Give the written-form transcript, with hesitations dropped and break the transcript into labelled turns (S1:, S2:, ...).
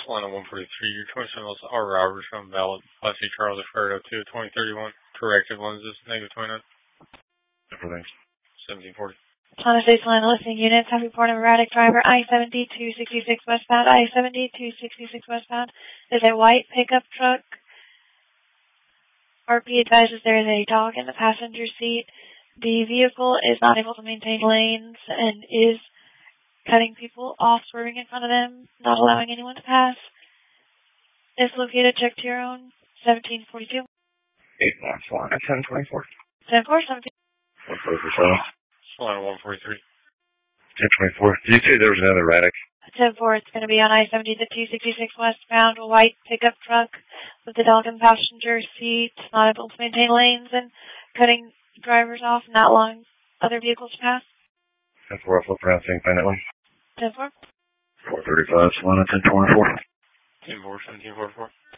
S1: Solana 143, your 27 miles are Roberts from Valid. Class C Charles referred up to 2031. Corrected lenses, negative 29.
S2: Everything.
S1: 1740.
S3: Solana State Solana listening units have reported erratic driver I-70-266 westbound. I-70-266 westbound is a white pickup truck. RP advises there is a dog in the passenger seat. The vehicle is not able to maintain lanes and is cutting people off, swerving in front of them, not allowing anyone to pass. If located, check to your own. 1742.
S2: 8 Solana 1024.
S3: 10-4, 17.
S2: 144.
S1: Solana 143.
S2: 1024. Did you say there was another erratic?
S3: 10-4, it's going to be on I-70 to 266 westbound, a white pickup truck with the dog in the passenger seat, not able to maintain lanes and cutting drivers off, not allowing other vehicles to pass.
S2: 10-4, I'll flip around, saying find that one.
S3: 10-4.
S2: 435, Solana 1024.
S1: 10-4, 1744.